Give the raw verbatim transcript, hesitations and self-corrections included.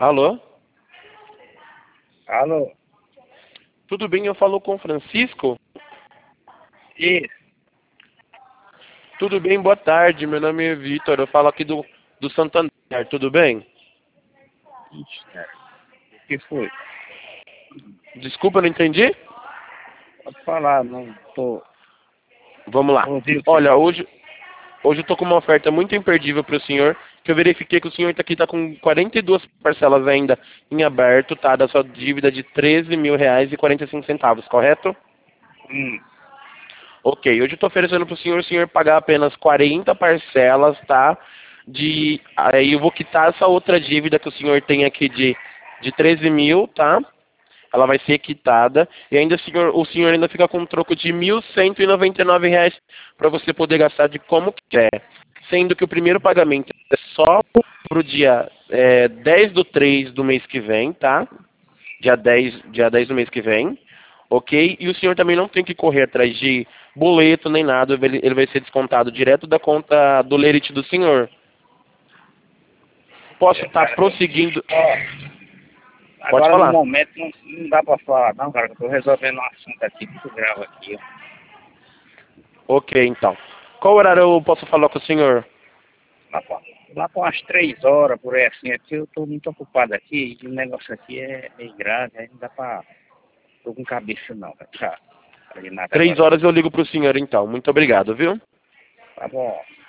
Alô? Alô? Tudo bem? Eu falo com o Francisco? Isso. Tudo bem? Boa tarde. Meu nome é Vitor. Eu falo aqui do, do Santander. Tudo bem? Ixi, cara. O que foi? Desculpa, não entendi? Pode falar, não tô... Vamos lá. Ouviu, sim. Olha, hoje, hoje eu tô com uma oferta muito imperdível para o senhor, que eu verifiquei que o senhor tá aqui tá com quarenta e duas parcelas ainda em aberto, tá? Da sua dívida de treze mil reais e quarenta e cinco centavos, correto? Hum. Ok, hoje eu estou oferecendo para o senhor, o senhor pagar apenas quarenta parcelas, tá? De, aí eu vou quitar essa outra dívida que o senhor tem aqui de, de treze mil, tá? Ela vai ser quitada e ainda o senhor, o senhor ainda fica com um troco de mil cento e noventa e nove reais para você poder gastar de como quiser. Sendo que o primeiro pagamento é só para o dia é, dez do três do mês que vem, tá? Dia dez, dia dez do mês que vem, ok? E o senhor também não tem que correr atrás de boleto nem nada, ele ele vai ser descontado direto da conta do lerite do senhor. Posso É, estar cara, prosseguindo? ó, Pode agora no falar. momento não, não dá pra falar não, cara, que eu tô resolvendo um assunto aqui muito grave aqui, ó. Ok, então. Qual horário eu posso falar com o senhor? Lá pra, lá pra umas três horas, por aí assim, aqui eu tô muito ocupado aqui, e o negócio aqui é meio grave, aí não dá pra... Tô com cabeça não, cara. Tá. Falei nada Três agora não. horas eu ligo para o senhor, então. Muito obrigado, viu? Tá bom.